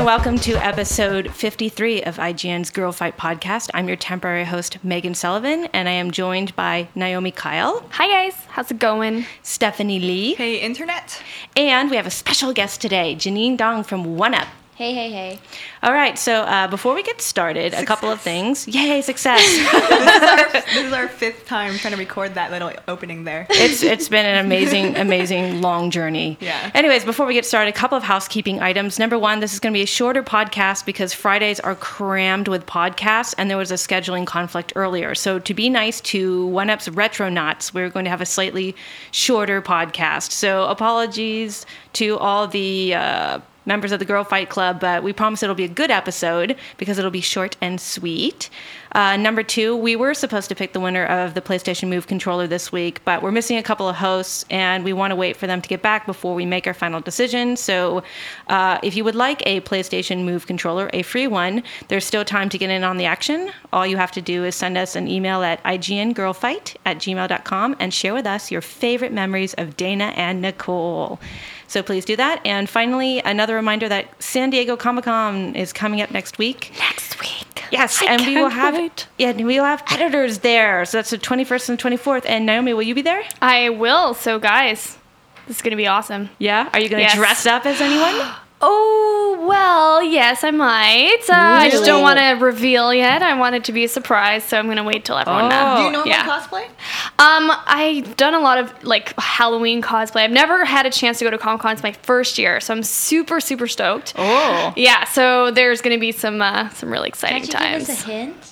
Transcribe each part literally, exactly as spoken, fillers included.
welcome to episode fifty-three of I G N's Girl Fight podcast. I'm your temporary host, Megan Sullivan, and I am joined by Naomi Kyle. Hi guys, how's it going? Stephanie Lee. Hey, Internet. And we have a special guest today, Janine Dong from One Up. Hey, hey, hey. All right, so uh, before we get started, success. a couple of things. Yay, success. this, is our, this is our fifth time trying to record that little opening there. It's It's been an amazing, amazing long journey. Yeah. Anyways, before we get started, a couple of housekeeping items. Number one, this is going to be a shorter podcast because Fridays are crammed with podcasts, and there was a scheduling conflict earlier. So to be nice to One Up's Retronauts, we're going to have a slightly shorter podcast. So apologies to all the... Uh, members of the Girl Fight Club, but we promise it'll be a good episode because it'll be short and sweet. Uh, number two, we were supposed to pick the winner of the PlayStation Move controller this week, but we're missing a couple of hosts, and we want to wait for them to get back before we make our final decision. So uh, if you would like a PlayStation Move controller, a free one, there's still time to get in on the action. All you have to do is send us an email at I G N girl fight at gmail dot com and share with us your favorite memories of Dana and Nicole. So please do that. And finally, another reminder that San Diego Comic-Con is coming up next week. Next week. Yes, I and we will have wait. yeah, we will have editors there. So that's the twenty-first and twenty-fourth. And Naomi, will you be there? I will. So guys, this is going to be awesome. Yeah? Are you going to yes. dress up as anyone? Oh, well, yes, I might. Uh, really? I just don't want to reveal yet. I want it to be a surprise, so I'm going to wait till everyone oh. knows. Do you normally yeah. cosplay? Um, I've done a lot of, like, Halloween cosplay. I've never had a chance to go to Comic-Con. It's my first year, so I'm super, super stoked. Oh. Yeah, so there's going to be some uh, some really exciting Can't you times. give us a hint?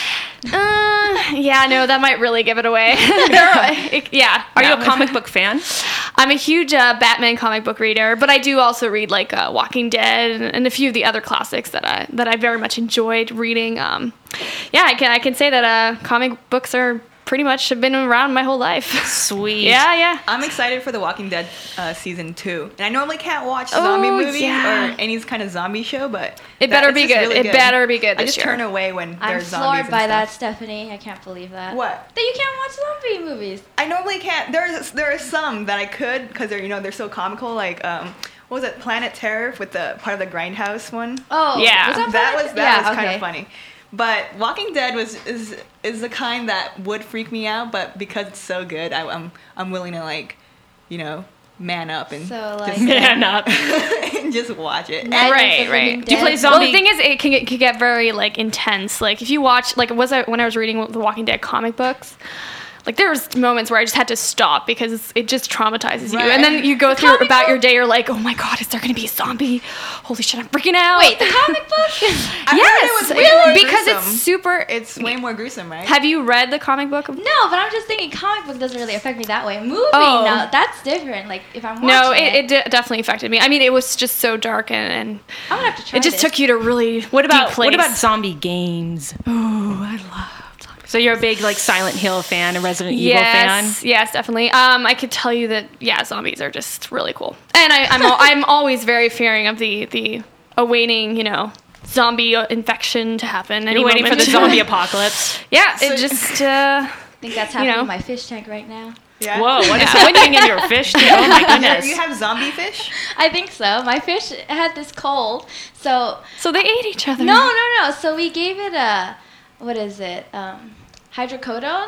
Uh, yeah, no, that might really give it away. it, yeah. Are no. you a comic book fan? I'm a huge uh, Batman comic book reader, but I do also read like uh, Walking Dead and, and a few of the other classics that I that I very much enjoyed reading. Um, yeah, I can I can say that uh, comic books are pretty much have been around my whole life. Sweet. Yeah, yeah. I'm excited for the Walking Dead uh, season two, and I normally can't watch zombie Oh, movies yeah. or any kind of zombie show, but It that- better it's be just good. really It better be good I this just year. turn away when I'm there's zombies floored and by stuff. that, Stephanie. I can't believe that. What? That you can't watch zombie movies. I normally can't. There's there are some that I could because they're you know they're so comical. Like um, what was it? Planet Terror with the part of the Grindhouse one. Oh, Yeah. Was that, that Planet- was that yeah, was kind okay. of funny. But Walking Dead was is is the kind that would freak me out, but because it's so good, I, I'm I'm willing to like, you know, man up and So, like, just, Man up. and just watch it. Night of Right, the right. Living Do you Dead. play Well, zombie? the thing is, it can get, can get very like intense. Like if you watch, like was I when I was reading the Walking Dead comic books, like there was moments where I just had to stop because it just traumatizes you. Right. And then you go through comic about book? your day, you're like, oh my god, is there gonna be a zombie? Holy shit, I'm freaking out. Wait, the comic book? I heard yes, it was way more because gruesome. it's super. It's way more gruesome, right? Have you read the comic book? Of, No, but I'm just thinking comic book doesn't really affect me that way. Movie, Oh. no, that's different. Like if I'm watching no, it, it, it de- definitely affected me. I mean, it was just so dark and, and I'm gonna have to try it just this. took you to really What about deep place. what about zombie games? Oh, I love. So you're a big like Silent Hill fan, a Resident Evil Yes, fan? yes, definitely. Um, I could tell you that yeah, zombies are just really cool, and I, I'm al- I'm always very fearing of the the awaiting, you know, zombie uh, infection to happen. Any You're waiting for moment. the zombie apocalypse. Yeah, So- it just. Uh, I think that's you happening know. in my fish tank right now. Yeah. Whoa, what is Yeah. happening in your fish tank? Oh my You- goodness. You have zombie fish? I think so. My fish had this cold, so so they ate each other. no, no, no. So we gave it a what is it? Um, hydrocodone.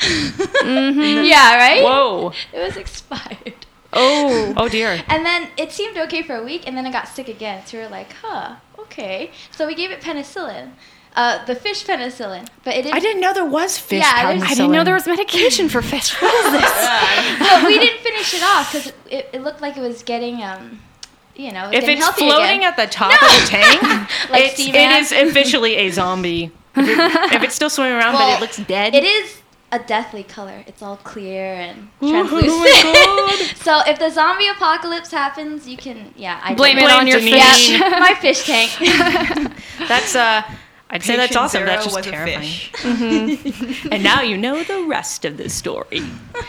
Mm-hmm. Yeah, right. Whoa. It was expired. Oh. Oh dear. And then it seemed okay for a week, and then it got sick again. So we were like, huh, okay. So we gave it penicillin, uh, the fish penicillin, but it didn't. I didn't know there was fish Yeah, there's- penicillin. I didn't know there was medication for fish. What is this? But we didn't finish it off because it, it looked like it was getting, um, you know, If getting it's healthy floating again. at the top No. of the tank, Like it's, it Seaman. is officially a zombie. If, it, if it's still swimming around but Well, it looks dead. It is a deathly color. It's all clear and Ooh, translucent. oh my God. So if the zombie apocalypse happens, you can, yeah, I Blame did. it on your Blame fish. Janine. Yeah, my fish tank. That's uh I'd say that's Patient awesome. That's zero just was a terrifying. fish. And now you know the rest of the story.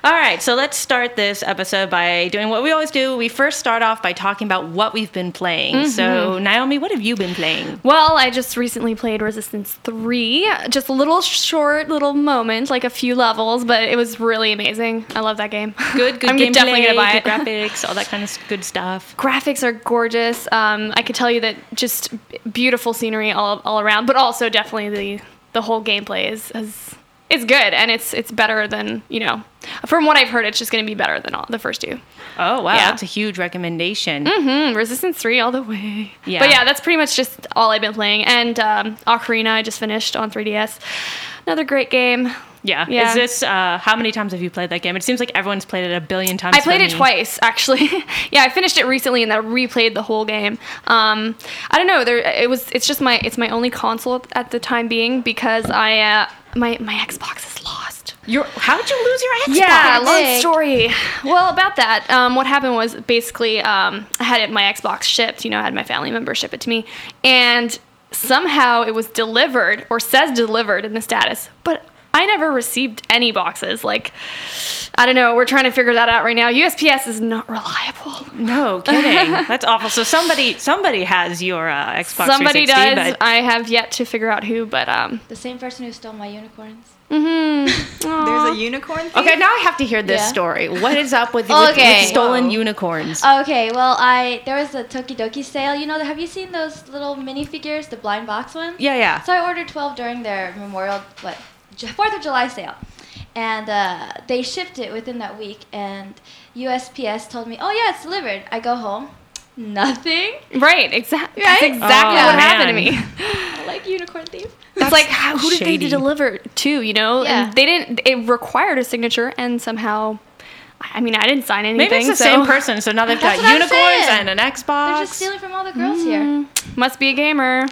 All right, so let's start this episode by doing what we always do. We first start off by talking about what we've been playing. Mm-hmm. So, Naomi, what have you been playing? Well, I just recently played Resistance three. Just a little short little moment, like a few levels, but it was really amazing. I love that game. Good, good I'm gameplay, definitely gonna buy good it. graphics, all that kind of good stuff. Graphics are gorgeous. Um, I could tell you that just beautiful scenery all, all around, but also definitely the the whole gameplay is, is it's good, and it's it's better than, you know, from what I've heard, it's just going to be better than all the first two. Oh, wow, Yeah. that's a huge recommendation. Mm-hmm. Resistance three all the way. Yeah. But yeah, that's pretty much just all I've been playing. And um, Ocarina I just finished on three D S. Another great game. Yeah. Yeah. Is this, uh, how many times have you played that game? It seems like everyone's played it a billion times. I played but it me. twice, actually. Yeah, I finished it recently and then replayed the whole game. Um, I don't know. There, it was. It's just my. It's my only console at the time being because I uh, my my Xbox is lost. Your, how did you lose your Xbox? Yeah, long Big. story. Well, about that, um, what happened was basically um, I had it, my Xbox shipped. You know, I had my family member ship it to me, and somehow it was delivered or says delivered in the status, but I never received any boxes. Like, I don't know. We're trying to figure that out right now. U S P S is not reliable. No kidding. That's awful. So somebody somebody has your uh, Xbox Somebody three sixty, does. but I have yet to figure out who, but um. The same person who stole my unicorns. Mm-hmm. There's a unicorn thief? okay, now I have to hear this Yeah. story. What is up with, with, Okay. with stolen Whoa. unicorns? Okay, well, I there was a Tokidoki sale. You know, have you seen those little minifigures, the blind box one? yeah, yeah. So I ordered twelve during their Memorial, what, J- fourth of July sale. And uh, they shipped it within that week. And U S P S told me, oh, yeah, it's delivered. I go home. Nothing. Right. Exactly. Right? That's exactly Oh, what happened to man. me. I like unicorn thief. It's like, how, who did shady. they deliver to? You know, Yeah. and they didn't. It required a signature, and somehow, I mean, I didn't sign anything. Maybe it's the so- same person. So now they've got That's what I'm unicorns saying. and an Xbox. They're just stealing from all the girls here. Mm, must be a gamer.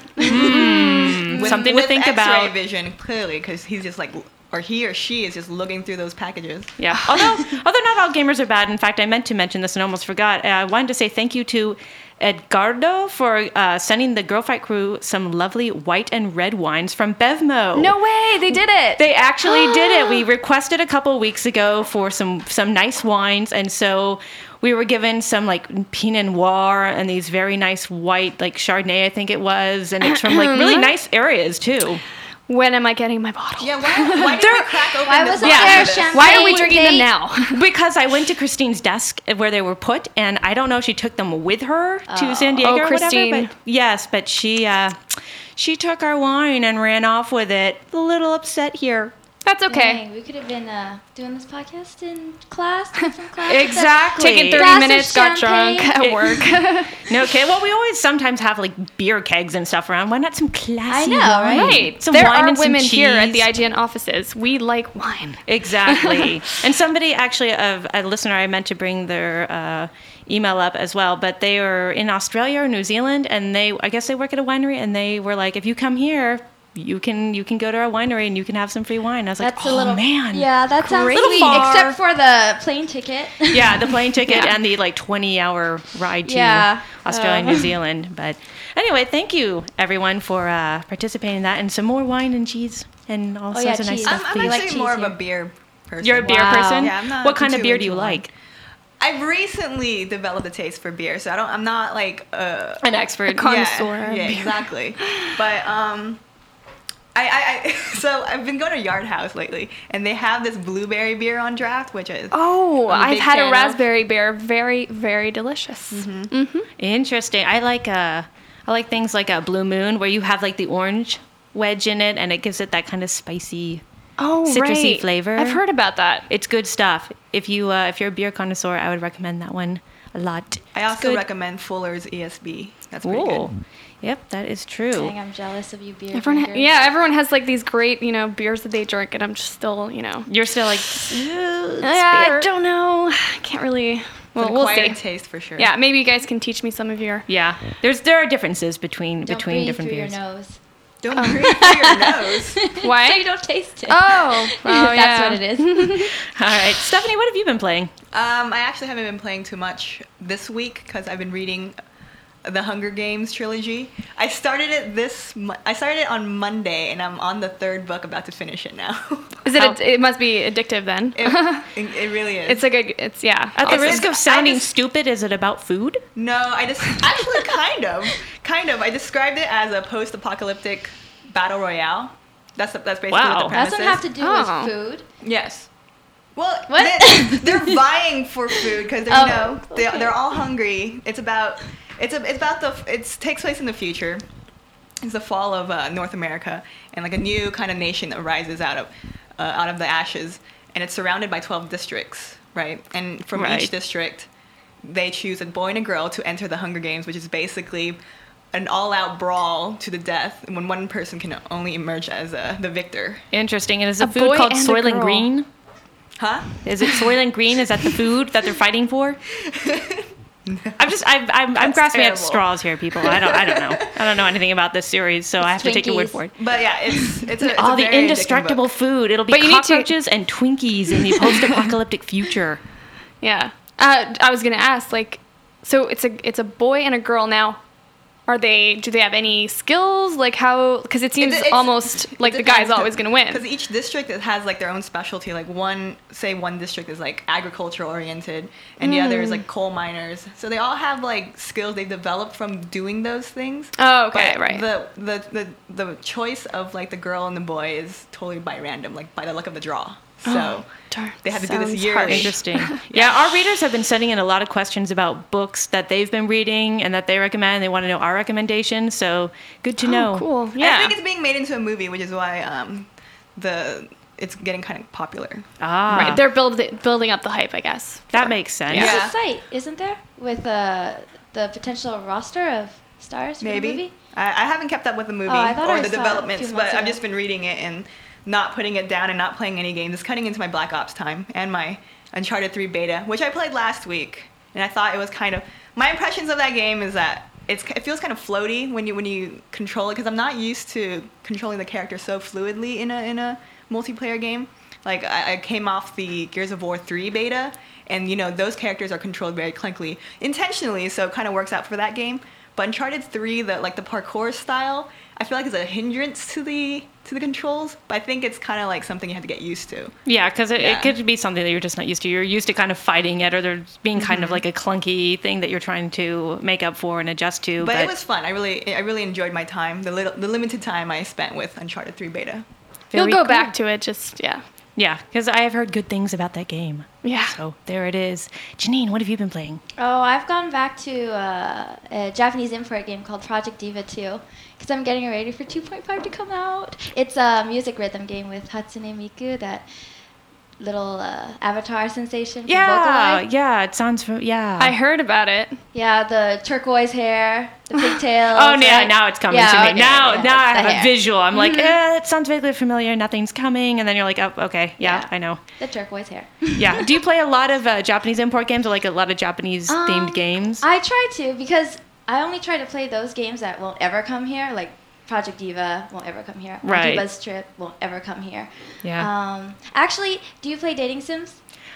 Mm, With- something with to think X-ray about. vision, clearly, because he's just like, or he or she is just looking through those packages. Yeah. Although, although not all gamers are bad. In fact, I meant to mention this and almost forgot. Uh, I wanted to say thank you to Edgardo for uh, sending the Girl Fight crew some lovely white and red wines from Bevmo. No way, they did it. They actually did it. We requested a couple weeks ago for some some nice wines, and so we were given some like Pinot Noir and these very nice white like Chardonnay, I think it was, and it's from like really nice areas too. When am I getting my bottle? Yeah, why, why did we crack open Why this wasn't box there of this? champagne? Why are we drinking them date? now? Because I went to Christine's desk where they were put, and I don't know if she took them with her to San Diego Oh, or Christine. whatever. But yes, but she uh, she took our wine and ran off with it. A little upset here. That's okay. Dang, we could have been uh, doing this podcast in class, doing some class. Exactly. Taking thirty Glass of minutes, got drunk champagne. at work. No, okay. Well, we always sometimes have like beer kegs and stuff around. Why not some classy I know, wine? right? Right. Some there wine are and some women here at cheese. the I G N offices. We like wine. Exactly. And somebody actually, a, a listener, I meant to bring their uh, email up as well, but they were in Australia or New Zealand, and they, I guess they work at a winery, and they were like, if you come here, you can you can go to our winery and you can have some free wine. I was That's like, a oh little man. Yeah, that sounds Crazy. sweet. Far. Except for the plane ticket. Yeah, the plane ticket Yeah. and the like twenty hour ride to Yeah. Australia and Uh. New Zealand. But anyway, thank you everyone for uh, participating in that, and some more wine and cheese and all Oh, sorts yeah, of nice cheese. stuff. I'm, I'm please. like actually cheese more of here. a beer person. You're a beer Wow. person? Yeah, I'm not What kind of too beer do you into wine. like? I've recently developed a taste for beer, so I don't. I'm not like uh, An expert. connoisseur. Yeah, yeah, exactly. But um, I, I, I so I've been going to Yard House lately, and they have this blueberry beer on draft, which is Oh, I'm a I've big had fan a of. raspberry beer. Very, very delicious. Mm-hmm. Interesting. I like uh, I like things like a Blue Moon where you have like the orange wedge in it, and it gives it that kind of spicy. Oh, Citrusy right. flavor. I've heard about that. It's good stuff. If you uh, if you're a beer connoisseur, I would recommend that one a lot. I It's also good. recommend Fuller's E S B. That's pretty Ooh. good. Yep, that is true. Dang, I'm jealous of you beer Everyone, ha- drinkers. yeah, everyone has like these great, you know, beers that they drink, and I'm just still, you know, You're still like, yeah, I don't know. I can't really. It's Well, an we'll acquired see. taste for sure. Yeah, maybe you guys can teach me some of your. Yeah, there's there are differences between Don't between breathe different through beers. your nose. Don't breathe through your nose. Why? So you don't taste it. Oh, oh, That's yeah. what it is. All right, Stephanie, what have you been playing? Um, I actually haven't been playing too much this week because I've been reading the Hunger Games trilogy. I started it this. Mo- I started it on Monday, and I'm on the third book, about to finish it now. Is it? A, it must be addictive then. it, it, it really is. It's like a. It's yeah. At the It's- risk it's- of sounding I just- stupid, is it about food? No, I just actually kind of, kind of. I described it as a post-apocalyptic battle royale. That's the, that's basically Wow. what the premise Doesn't is. have to do Oh. with food. Yes. Well, What? They, they're vying for food because Oh, you know they, okay. they're all hungry. It's about it's a, it's about the it takes place in the future. It's the fall of uh, North America, and like a new kind of nation arises out of uh, out of the ashes, and it's surrounded by twelve districts, right? And from Right. each district, they choose a boy and a girl to enter the Hunger Games, which is basically an all-out brawl to the death when one person can only emerge as uh, the victor. Interesting. And is the A food boy called and a Soylent girl. Green? Huh? Is it Soylent Green? Is that the food that they're fighting for? I'm just I'm I'm, I'm That's grasping at terrible. straws here, people. I don't I don't know. I don't know anything about this series, so I have to take your word Twinkies. for it. But yeah, it's it's a, it's All a the very addicting indestructible book. food. It'll be But you need to- cockroaches and Twinkies in the post-apocalyptic future. Yeah. Uh, I was gonna ask, like, so it's a it's a boy and a girl now. Are they? Do they have any skills? Like how? Because it seems It- it's- almost it like the depends, guy's always gonna win. Because each district it has like their own specialty. Like one, say one district is like agriculture oriented, and the other is like coal miners. So they all have like skills they developed from doing those things. Oh, okay, But right. The, the the the choice of like the girl and the boy is totally by random, like by the luck of the draw. So Darn. they have to do this Sounds yearly. harsh. Interesting. Yeah, our readers have been sending in a lot of questions about books that they've been reading and that they recommend. They want to know our recommendations, so good to know. Oh, cool. I Yeah. think it's being made into a movie, which is why um the it's getting kind of popular. Ah, Right. They're build, building up the hype, I guess. that makes sense. Yeah. There's a site, isn't there, with uh, the potential roster of stars for the Maybe. movie? I, I haven't kept up with the movie Oh, I thought or I the saw it a developments, few but months I've ago. just been reading it and not putting it down and not playing any games. It's cutting into my Black Ops time and my Uncharted three beta, which I played last week. And I thought it was kind of my impressions of that game is that it's it feels kind of floaty when you when you control it because I'm not used to controlling the character so fluidly in a in a multiplayer game. Like I, I came off the Gears of War three beta, and you know those characters are controlled very clunkily intentionally, so it kind of works out for that game. But Uncharted three, the like the parkour style, I feel like is a hindrance to the to the controls. But I think it's kind of like something you have to get used to. Yeah, because it, Yeah. it could be something that you're just not used to. You're used to kind of fighting it, or there's being kind Mm-hmm. of like a clunky thing that you're trying to make up for and adjust to. But, it was fun. I really I really enjoyed my time, the little the limited time I spent with Uncharted three beta. You'll very go cool. back to it. Just yeah. Yeah, because I have heard good things about that game. Yeah. So there it is. Janine, what have you been playing? Oh, I've gone back to uh, a Japanese import game called Project Diva two because I'm getting ready for two point five to come out. It's a music rhythm game with Hatsune Miku, that little uh, avatar sensation from Yeah, Vocaloid. yeah, it sounds. From, yeah. I heard about it. Yeah, the turquoise hair, the pigtails. Oh, yeah, right? now it's coming Yeah, to me. okay, now, yeah, now I it's the have a hair. visual. I'm like, Mhm. eh, it sounds vaguely familiar. Nothing's coming, and then you're like, oh, okay, yeah, Yeah. I know. The turquoise hair. Yeah. Do you play a lot of uh, Japanese import games, or like a lot of Japanese Um, themed games? I try to because I only try to play those games that won't ever come here, like Project Diva won't ever come here. Right. Diva's Trip won't ever come here. Yeah. Um, actually, do you play dating sims?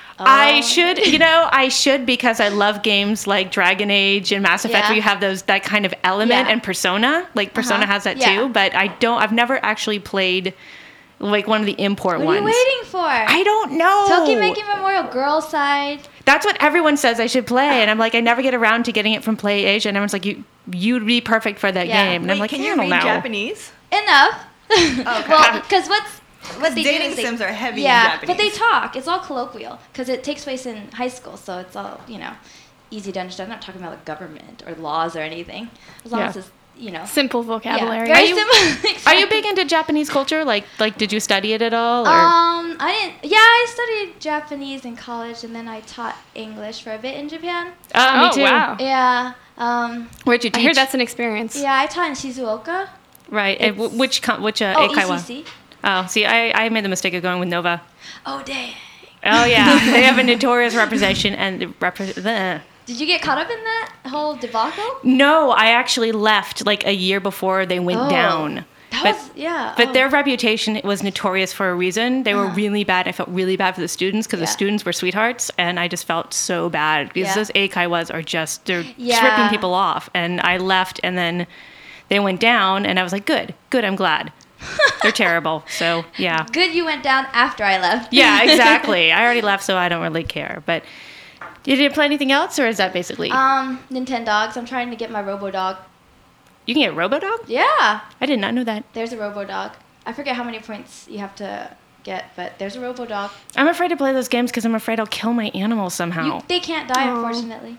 I Oh. should, you know, I should because I love games like Dragon Age and Mass Effect Yeah. where you have those that kind of element Yeah. and Persona. Like Persona Uh-huh. has that Yeah. too, but I don't. I've never actually played like one of the import What ones. are you waiting for? I don't know. Tokimeki Memorial Girl Side. That's what everyone says I should play, and I'm like, I never get around to getting it from Play Asia, and everyone's like, you you'd be perfect for that Yeah. game, and I'm Wait, like, can I you don't read know. Japanese? Enough. Okay. Well, because what's what they do dating is they, sims are heavy in yeah, Japanese. but they talk. It's all colloquial because it takes place in high school, so it's all you know, easy to understand. I'm not talking about the government or laws or anything. As long Yeah. as it's you know. Simple vocabulary. Yeah, very Are you- simple. Are you big into Japanese culture? Like, like, did you study it at all? Or? Um, I didn't. Yeah, I studied Japanese in college, and then I taught English for a bit in Japan. oh, me Oh, too. wow. Yeah. Um. Where'd you I teach? hear that's an experience. Yeah, I taught in Shizuoka. right. And w- it's- which com- which uh, Oh, Eikaiwa? E C C. Oh, see, I, I made the mistake of going with Nova. Oh, dang. Oh yeah, they have a notorious representation and repre- the. Did you get caught up in that whole debacle? No, I actually left like a year before they went Oh. down. That How's, yeah. But oh. their reputation was notorious for a reason. They were Uh-huh. really bad. I felt really bad for the students because Yeah. the students were sweethearts, and I just felt so bad because Yeah. those Eikaiwas are just they're Yeah. just ripping people off. And I left, and then they went down, and I was like, good, good, I'm glad. They're terrible. So yeah, Good you went down after I left. yeah, exactly. I already left, so I don't really care. But you didn't play anything else, or is that basically? Um, Nintendogs. I'm trying to get my Robodog. You can get Robodog? Yeah, I did not know that. there's a Robodog. I forget how many points you have to get, but there's a Robodog. I'm afraid to play those games because I'm afraid I'll kill my animals somehow. You, they can't die, Oh. unfortunately.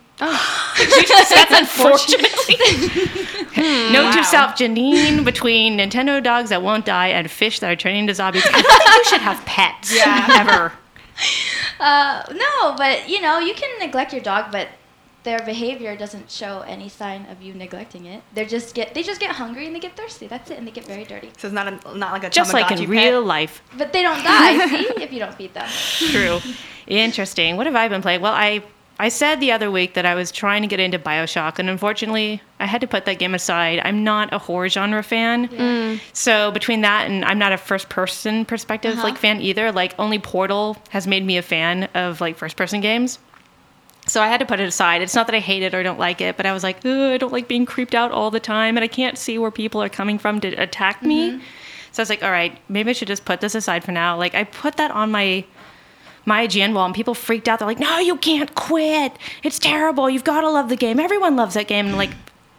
That's unfortunately. Note Wow. to self, Janine, between Nintendo dogs that won't die and fish that are turning into zombies, I don't think you should have pets. Yeah. Ever. Uh, no, but you know, you can neglect your dog, but their behavior doesn't show any sign of you neglecting it. They just get they just get hungry and they get thirsty. That's it, and they get very dirty. So it's not a, not like a Just like Tamagotchi in pet. real life. But they don't die. See, if you don't feed them. True. Interesting. What have I been playing? Well, I I said the other week that I was trying to get into BioShock, and unfortunately, I had to put that game aside. I'm not a horror genre fan. So between that and I'm not a first-person perspective Uh-huh. like fan either. Like only Portal has made me a fan of like first-person games. So I had to put it aside. It's not that I hate it or don't like it, but I was like, ugh, I don't like being creeped out all the time, and I can't see where people are coming from to attack me. So I was like, all right, maybe I should just put this aside for now. Like I put that on my my I G N wall, and people freaked out. They're like, no, you can't quit. It's terrible. You've got to love the game. Everyone loves that game. And like,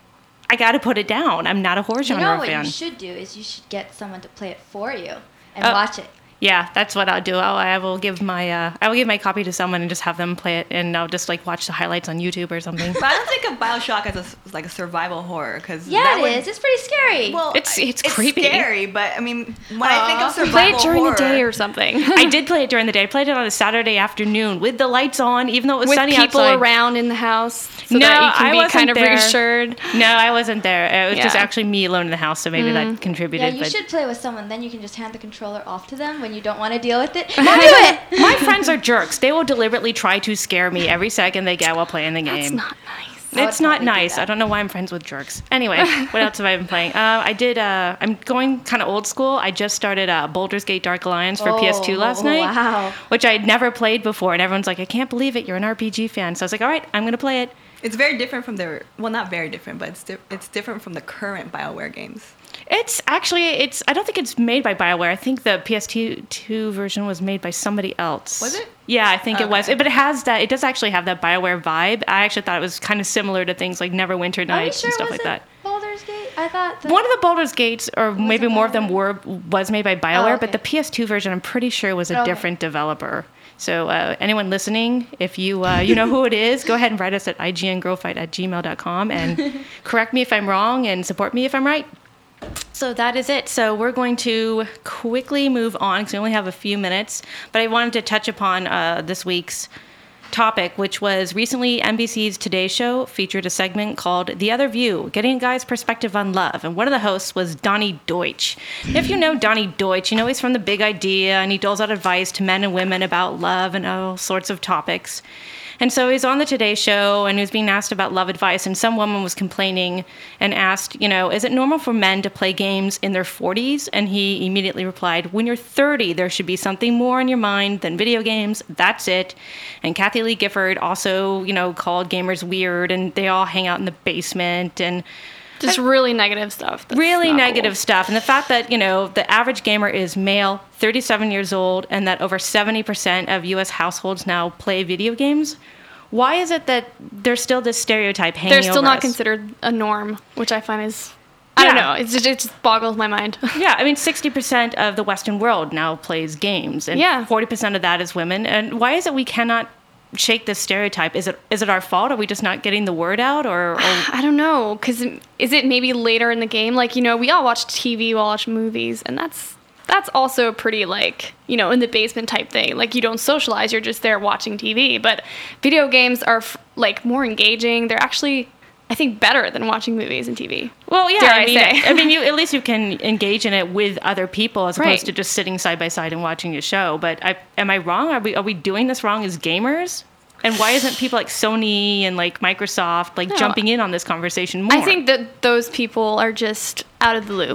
I got to put it down. I'm not a horror You genre know what fan. you should do is you should get someone to play it for you and Oh. watch it. Yeah, that's what I'll do. I'll, I will give my uh, I will give my copy to someone and just have them play it, and I'll just like watch the highlights on YouTube or something. But I don't think of BioShock as a, s- like a survival horror because Yeah, that it would, is. It's pretty scary. Well, It's- it's it's creepy. scary, but I mean, when I think of Aw. survival Play it during horror, the day or something. I did play it during the day. I played it on a Saturday afternoon with the lights on, even though it was With sunny people outside. around in the house so No, that you can I be wasn't kind of there. reassured. No, I wasn't there. It was just Yeah. actually me alone in the house, so maybe that yeah, contributed. you but should play with someone. Then you can just hand the controller off to them when you don't want to deal with it. Don't do it. my friends are jerks. They will deliberately try to scare me every second they get while playing the game. It's not nice. I would It's not probably do nice. that. I don't know why I'm friends with jerks. Anyway, what else have I been playing? Uh, I did. Uh, I'm going kind of old school. I just started uh, Baldur's Gate Dark Alliance for P S two last Oh, night, wow. which I'd never played before, and everyone's like, "I can't believe it. You're an R P G fan." So I was like, "All right, I'm gonna play it." it's very different from their well, not very different, but it's di- it's different from the current BioWare games. It's actually, it's. I don't think it's made by BioWare. I think the P S two version was made by somebody else. Was it? Yeah, I think it was. Okay. But it has that. It does actually have that BioWare vibe. I actually thought it was kind of similar to things like Neverwinter Are you Nights sure and stuff it like wasn't that. Baldur's Gate? I thought. The, One of the Baldur's Gates, or maybe it more of them, BioWare? were was made by BioWare, Oh, but the okay. P S two version, I'm pretty sure, was a Okay. different developer. So uh, anyone listening, if you uh, you know who it is, go ahead and write us at I G N girl fight at gmail dot com and correct me if I'm wrong and support me if I'm right. So that is it. So we're going to quickly move on because we only have a few minutes. But I wanted to touch upon uh, this week's topic, which was recently N B C's Today Show featured a segment called The Other View, getting a guy's perspective on love. And one of the hosts was Donnie Deutsch. If you know Donnie Deutsch, you know he's from The Big Idea, and he doles out advice to men and women about love and all sorts of topics. And so he's on the Today Show, and he was being asked about love advice, and some woman was complaining and asked, you know, is it normal for men to play games in their forties? And he immediately replied, when you're thirty, there should be something more on your mind than video games. That's it. And Kathy Lee Gifford also, you know, called gamers weird, and they all hang out in the basement, and Just really negative stuff. That's really not negative cool. stuff. And the fact that, you know, the average gamer is male, thirty-seven years old, and that over seventy percent of U S households now play video games. Why is it that there's still this stereotype hanging They're over still not us? considered a norm, which I find is, I don't Yeah. know, it's just, it just boggles my mind. Yeah, I mean, sixty percent of the Western world now plays games, and Yeah. forty percent of that is women. And why is it we cannot shake this stereotype? Is it is it our fault? Are we just not getting the word out? Or, or I don't know, because is it maybe later in the game? Like, you know, we all watch T V, we all watch movies, and that's that's also pretty, like, you know, in the basement type thing. Like, you don't socialize, you're just there watching T V. But video games are, f- like, more engaging. They're actually, I think, better than watching movies and T V. Well, yeah, Dare I I mean, say. I mean, you at least you can engage in it with other people as opposed Right. to just sitting side by side and watching a show. But I, am I wrong? Are we are we doing this wrong as gamers? And why isn't people like Sony and like Microsoft like No. jumping in on this conversation more? I think that those people are just out of the loop.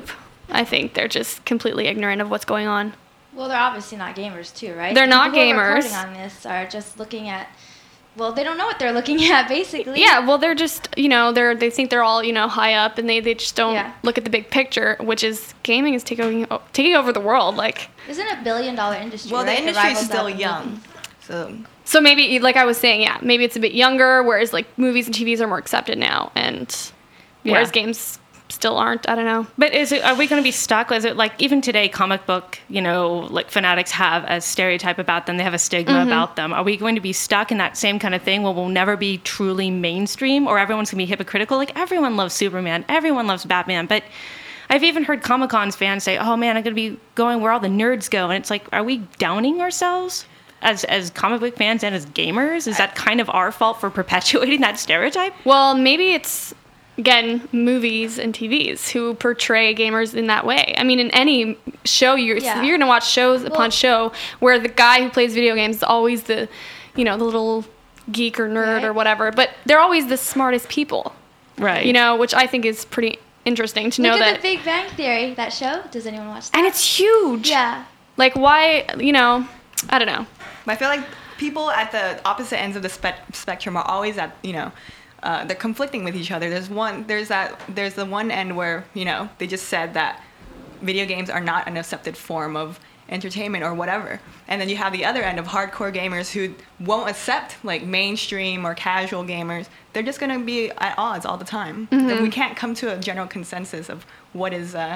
I think they're just completely ignorant of what's going on. Well, they're obviously not gamers too, right? They're The not people who are gamers. reporting on this are just looking at. Well, they don't know what they're looking at, basically. Yeah, well, they're just, you know, they're they think they're all, you know, high up, and they, they just don't Yeah. look at the big picture, which is gaming is taking o- taking over the world. Like, Isn't it a billion dollar industry? Well, the right? It industry is rivals still that of young, movies. so so maybe, like I was saying, yeah, maybe it's a bit younger, whereas like movies and T Vs are more accepted now, and whereas Yeah. games still aren't. I don't know. But is it, are we going to be stuck? Is it like even today, comic book, you know, like fanatics have a stereotype about them. They have a stigma Mm-hmm. about them. Are we going to be stuck in that same kind of thing where we'll never be truly mainstream, or everyone's going to be hypocritical? Like everyone loves Superman, everyone loves Batman, but I've even heard Comic-Con's fans say, "Oh man, I'm going to be going where all the nerds go," and it's like, are we downing ourselves as as comic book fans and as gamers? Is that kind of our fault for perpetuating that stereotype? Well, maybe it's, again, movies and T Vs who portray gamers in that way. I mean, in any show, you're, Yeah. you're going to watch shows upon Well- show where the guy who plays video games is always the, you know, the little geek or nerd Right. or whatever, but they're always the smartest people, Right. you know, which I think is pretty interesting to know Look at that. the Big Bang Theory, that show. Does anyone watch that? And it's huge. Yeah. Like, why, you know, I don't know. I feel like people at the opposite ends of the spe- spectrum are always at, you know, uh, they're conflicting with each other. There's one, there's that, there's the one end where, you know, they just said that video games are not an accepted form of entertainment or whatever. And then you have the other end of hardcore gamers who won't accept like mainstream or casual gamers. They're just going to be at odds all the time. And we can't come to a general consensus of what is uh,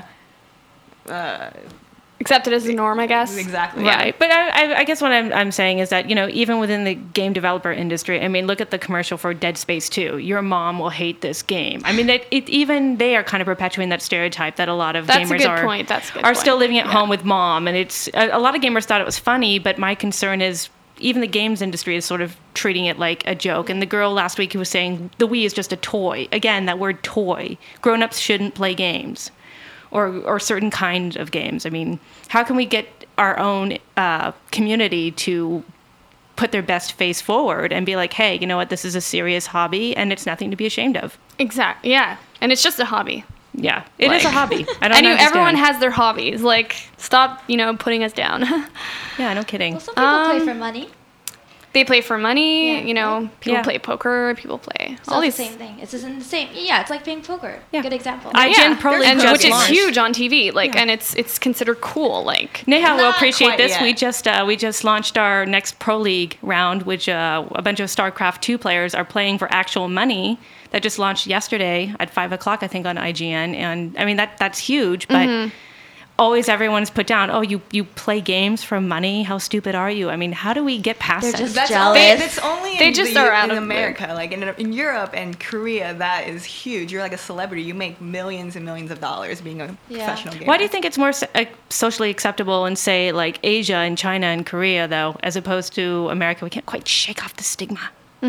uh, Accepted as a norm, I guess. exactly. yeah. Right, but I, I, I guess what I'm, I'm saying is that, you know, even within the game developer industry, I mean, look at the commercial for Dead Space two. Your mom will hate this game. I mean, it, it, even they are kind of perpetuating that stereotype that a lot of That's a gamers good are point. That's a good are point. still living at Yeah. home with mom, and it's a, a lot of gamers thought it was funny. But my concern is even the games industry is sort of treating it like a joke. And the girl last week who was saying the Wii is just a toy. Again, that word toy. Grown-ups shouldn't play games. Or, or certain kind of games. I mean, how can we get our own uh, community to put their best face forward and be like, hey, you know what, this is a serious hobby and it's nothing to be ashamed of. Exactly. Yeah. And it's just a hobby. Yeah, it is Like- a hobby. I don't and you, understand. everyone has their hobbies. Like, stop, you know, putting us down. Yeah, no kidding. Well, some people play Um, for money. They play for money, Yeah, you know, people Yeah. play poker, people play So all it's these the same thing. It's just in the same. Yeah, it's like playing poker. Yeah. Good example. I- IGN yeah, Pro League and, just which is launched. huge on T V, like, Yeah. and it's it's considered cool, like. Neha will Not appreciate quite this. yet. We just uh, we just launched our next Pro League round, which uh, a bunch of StarCraft two players are playing for actual money. That just launched yesterday at five o'clock, I think, on I G N. And I mean that that's huge, but Mm-hmm. always everyone's put down. Oh, you you play games for money? How stupid are you? I mean, how do we get past They're that? just That's jealous. only, that's only They in, just the, are U- out in of America. Like in, in Europe and Korea, that is huge. You're like a celebrity. You make millions and millions of dollars being a Yeah. professional gamer. Why do you think it's more so- uh, socially acceptable in, say, like Asia and China and Korea, though, as opposed to America? We can't quite shake off the stigma.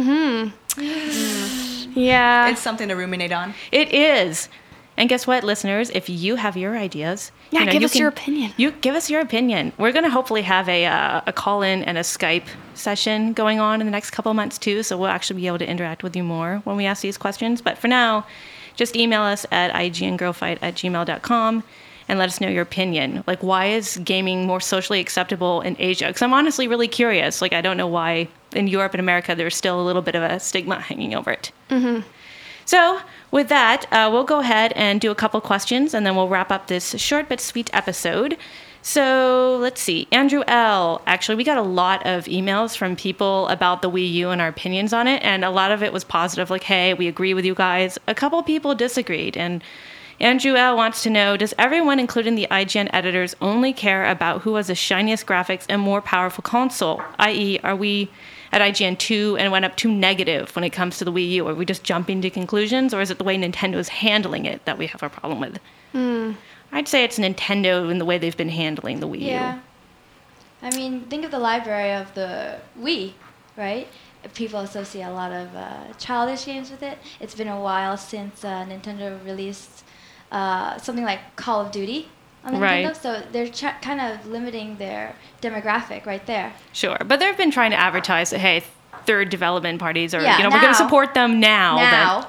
Yeah. It's something to ruminate on. It is. And guess what, listeners? If you have your ideas, Yeah, you know, give you us your opinion. You give us your opinion. We're going to hopefully have a uh, a call in and a Skype session going on in the next couple of months too. So we'll actually be able to interact with you more when we ask these questions. But for now, just email us at igngrowfight at gmail dot com and let us know your opinion. Like, why is gaming more socially acceptable in Asia? Because I'm honestly really curious. Like, I don't know why in Europe and America there's still a little bit of a stigma hanging over it. So, with that, uh, we'll go ahead and do a couple questions, and then we'll wrap up this short but sweet episode. So, let's see. Andrew L. Actually, we got a lot of emails from people about the Wii U and our opinions on it, and a lot of it was positive, like, hey, we agree with you guys. A couple people disagreed, and Andrew L. wants to know, does everyone, including the I G N editors, only care about who has the shiniest graphics and more powerful console? that is, are we at I G N two and went up too negative when it comes to the Wii U? Are we just jumping to conclusions, or is it the way Nintendo is handling it that we have a problem with? I'd say it's Nintendo in the way they've been handling the Wii U. Yeah. I mean, think of the library of the Wii, right? People associate a lot of uh, childish games with it. It's been a while since uh, Nintendo released uh, something like Call of Duty on Nintendo, Right. so they're ch- kind of limiting their demographic right there. Sure, but they've been trying to advertise that, hey, third development parties, or Yeah, you know, we're going to now. support them now. Now. That,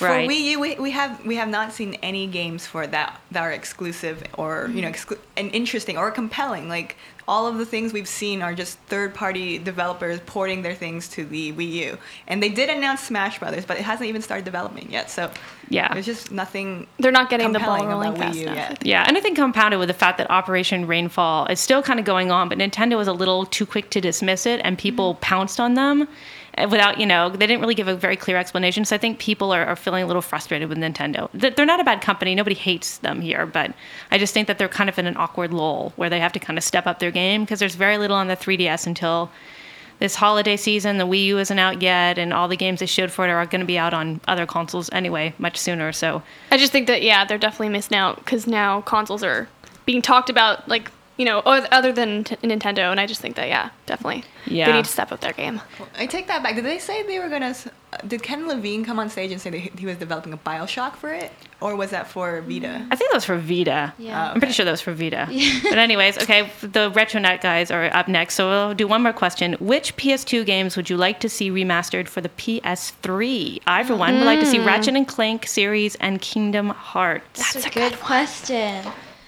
For Right. Wii U, we, we have we have not seen any games for that that are exclusive or you know exclu- and interesting or compelling. Like all of the things we've seen are just third-party developers porting their things to the Wii U. And they did announce Smash Brothers, but it hasn't even started development yet. So Yeah. there's just nothing. They're not getting the ball compelling rolling about fast Wii U enough. yet. Yeah, and I think compounded with the fact that Operation Rainfall is still kind of going on, but Nintendo was a little too quick to dismiss it, and people pounced on them uh, without, you know, they didn't really give a very clear explanation. So I think people are, are feeling a little frustrated with Nintendo. Th- They're not a bad company. Nobody hates them here, but I just think that they're kind of in an awkward lull where they have to kind of step up their game because there's very little on the three D S until this holiday season. The Wii U isn't out yet, and all the games they showed for it are going to be out on other consoles anyway, much sooner. So I just think that, yeah, they're definitely missing out because now consoles are being talked about, like, you know, oth- other than t- Nintendo. And I just think that, yeah, definitely. Yeah. They need to step up their game. I take that back. Did they say they were gonna? s- Did Ken Levine come on stage and say that he he was developing a Bioshock for it, or was that for Vita? I think that was for Vita. Yeah. I'm pretty sure that was for Vita. But anyways, okay, the RetroNet guys are up next, so we'll do one more question. Which P S two games would you like to see remastered for the P S three? I, for one, would like to see Ratchet and Clank series and Kingdom Hearts. That's a good question.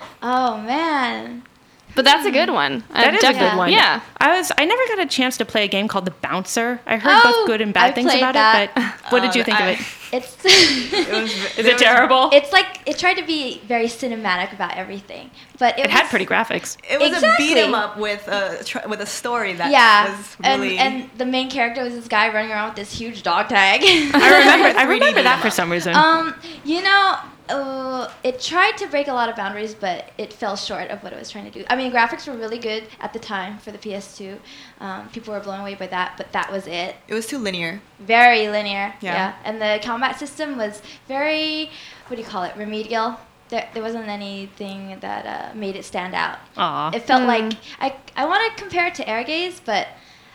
Oh man. But that's a good one. That Uh, is definitely- a good one. Yeah. I was. I never got a chance to play a game called The Bouncer. I heard Oh, both good and bad I things played about that. it, but what did Oh, you think I- of it? It's It was, Is it terrible? it's like it tried to be very cinematic about everything, but it, It had was- pretty graphics. It was Exactly. a beat 'em up with a tr- with a story that Yeah, was really. and and the main character was this guy running around with this huge dog tag. I remember. I three D remember that beat 'em for up. some reason. Um, you know, uh, it tried to break a lot of boundaries, but it fell short of what it was trying to do. I mean, graphics were really good at the time for the P S two. Um, people were blown away by that, but that was it. it was too linear. Very linear. Yeah. Yeah. And the combat system was very, what do you call it, remedial. There, there wasn't anything that uh, made it stand out. Aw. It felt Mm. like, I, I want to compare it to Airgaze, but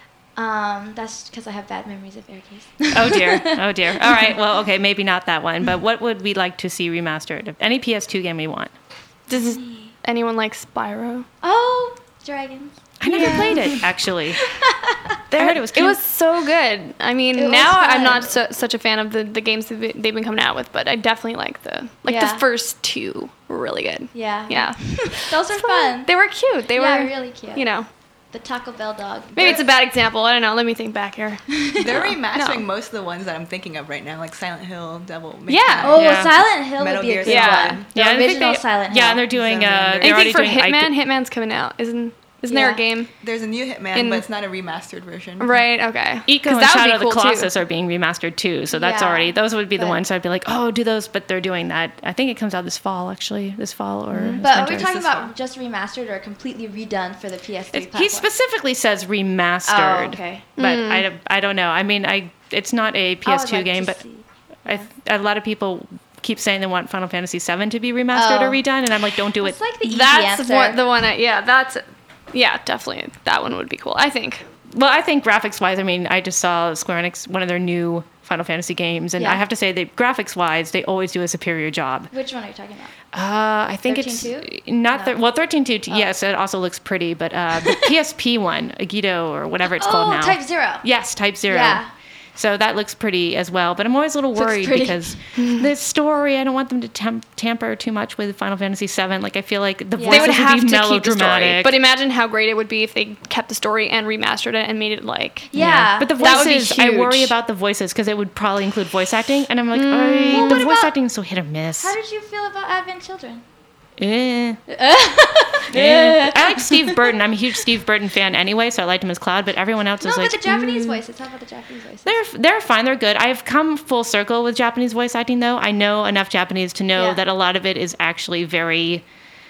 um, that's because I have bad memories of Airgaze. Oh dear. Oh dear. All right. Well, okay, maybe not that one, but what would we like to see remastered? Any P S two game we want. Does anyone like Spyro? Oh, dragons. I never played it actually. I heard it was It cute. was so good. I mean, It was now I'm fun. not so, such a fan of the, the games that they've been coming out with, but I definitely like the like Yeah. the first two were really good. Yeah. Yeah. Those are fun. They were cute. They Yeah, were really cute. You know, The Taco Bell dog. maybe it's a bad example. I don't know. Let me think back here. They're remastering No. most of the ones that I'm thinking of right now, like Silent Hill, Devil May Yeah. Cry. Oh, Yeah. Silent Hill Metal would be a Gear good Solid. one. The yeah, I think original they- Silent Hill. Yeah, and they're doing. Uh, Anything they're already Anything for doing Hitman? I- Hitman's coming out. Isn't isn't there Yeah. a game? There's a new Hitman, In- but it's not a remastered version. Right. Okay. Eco 'Cause and that would Shadow be of the cool, too. Colossus are being remastered too, so that's Yeah, already those would be the but- ones I'd be like, oh, do those, but they're doing that. I think it comes out this fall, actually, this fall or. this But are we winter. talking this one. about just remastered or completely redone for the P S three It- platform? he specifically says remastered. Oh, okay. But I, don't- I don't know. I mean, I it's not a P S two I would like game, to but see. I, a lot of people keep saying they want Final Fantasy seven to be remastered Oh. or redone, and I'm like, don't do it. It's like the easy That's answer. what the one. I, yeah. That's. Yeah. Definitely. That one would be cool. I think. Well, I think graphics wise, I mean, I just saw Square Enix, one of their new Final Fantasy games, and Yeah. I have to say that graphics wise, they always do a superior job. Which one are you talking about? Uh, I think it's thirteen two? not No. thir- well thirteen two. Yes, it also looks pretty, but uh, the P S P one, Agido or whatever it's oh, called now. Type Zero. Yes, Type Zero. Yeah. So that looks pretty as well, but I'm always a little Looks worried pretty. because the story. I don't want them to tem- tamper too much with Final Fantasy seven. Like I feel like the Yeah. voices They would have be to keep the melodramatic. story. But imagine how great it would be if they kept the story and remastered it and made it like. Yeah. But the That would be voices, I worry huge. about the voices because it would probably include voice acting, and I'm like, Mm. "Ay, Well, the what voice about- acting is so hit or miss. How did you feel about Advent Children? Eh. Eh. I like Steve Burton. I'm a huge Steve Burton fan anyway, so I liked him as Cloud. But everyone else No, is but like, the Japanese mm. voices. How about the Japanese voices? They're they're fine. They're good. I've come full circle with Japanese voice acting, though. I know enough Japanese to know Yeah. that a lot of it is actually very.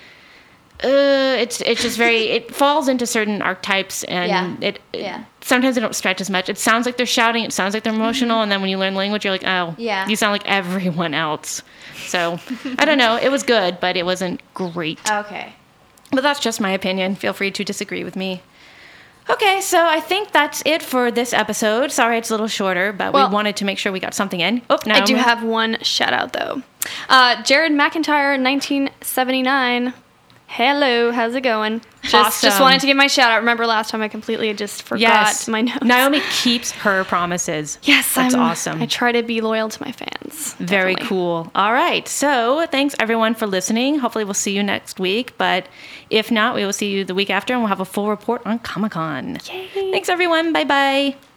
Uh, it's it's just very. It falls into certain archetypes, and Yeah. it, it Yeah. sometimes they don't stretch as much. It sounds like they're shouting. It sounds like they're emotional, and then when you learn language, you're like, oh, Yeah. you sound like everyone else. So I don't know. It was good, but it wasn't great. Okay. But that's just my opinion. Feel free to disagree with me. Okay, so I think that's it for this episode. Sorry it's a little shorter, but Well- we wanted to make sure we got something in. Oh, no. I do have one shout out though. Uh, Jared McIntyre, nineteen seventy-nine. Hello, how's it going? Just, Awesome. just wanted to give my shout out. Remember last time I completely just forgot Yes. my notes. Naomi keeps her promises. Yes, That's I'm, awesome. I try to be loyal to my fans. Very Definitely. cool. All right. So thanks everyone for listening. Hopefully we'll see you next week. But if not, we will see you the week after and we'll have a full report on Comic-Con. Yay. Thanks everyone. Bye bye.